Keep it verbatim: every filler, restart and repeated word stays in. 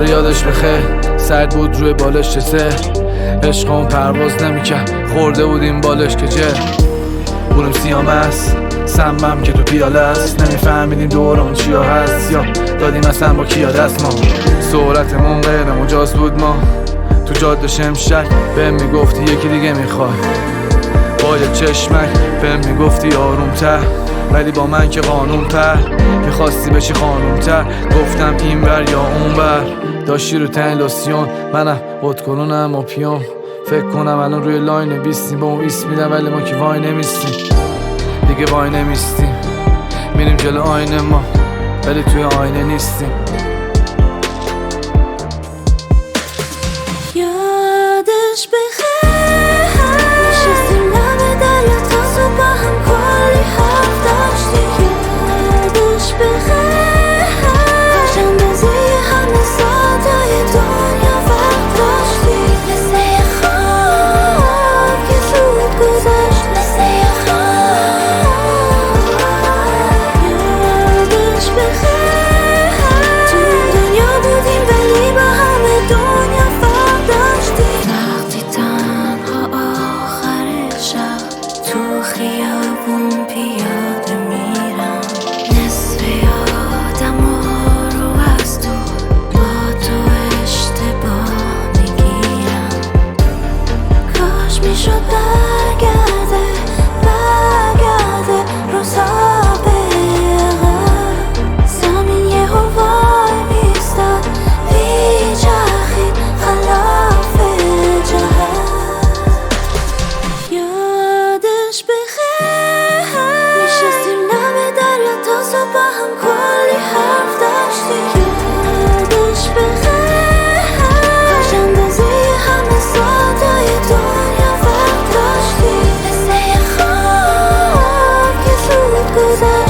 آره یادش بخیر، سرد بود روی بالش چته، عشقمون پرواز نمیکرد، خورده بودیم بالش که جه بودیم سیام است، سمم که تو پیاله است، نمیفهمیدیم دوران چیا هست یا دادیم اصلا با کیا دست. ما سرعتمون غیر مجاز بود، ما تو جاده شمشک بهم میگفتی یکی دیگه میخوای، با یه چشمک بهم میگفتی آرومتر، ولی با من که قانون پر میخواستی بشی خانومتر. گفتم این بر یا اون بر، داشتی رو تن لوسیون، منم بودکنونم و پیون. فکر کنم الان روی لاین بیستیم، با اون ایست میدم ولی ما که وای نمیستیم، دیگه وای نمیستیم. میریم جلو آینه ما ولی توی آینه نیستیم. یادش بخیر نشستیم لب دریا تا صبح با هم کلی حرف داشتیم. یادش بخیر کاش اندازه همه ساعتهای دنیا وقت داشتیم. مثل یه خواب که زود گذشت، مثل یه خواب. یادش بخیر تو دنیا بودیم ولی با همه دنیا فرق داشتیم. وقتی تنها آخر شب تو خیابون پیاده میرم، نصف یادم رو از تو با تو اشتباه میگیرم. کاش میشد برگرده برگرده روزها بقیقه، زمین یه وای میستد میچرخید خلاف جهت. یادش بخیر نشستیم لب دریا تا صبح با هم کلی حرف داشتیم. یادش بخیر کاش اندازه همه ساعتهای دنیا وقت داشتیم. مثل یه خواب که زود گذشت.